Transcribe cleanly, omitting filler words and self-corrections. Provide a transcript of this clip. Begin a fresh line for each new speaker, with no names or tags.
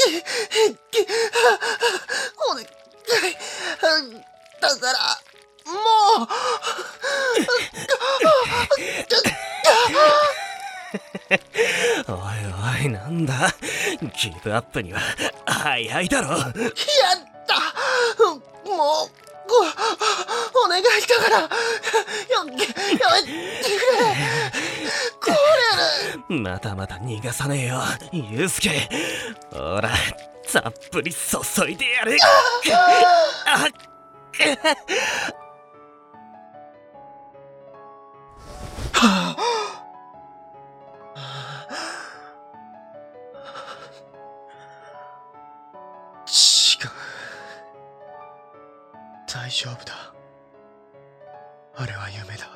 お願い。だから、もう。
おいおい、なんだ。ギブアップには早いだろ。
やった。もうお願いだからやめてくれ。これ
またまた逃がさねえよ、ユウスケ。ほら、たっぷり注いでやる。あっ
違う。大丈夫だ。あれは夢だ。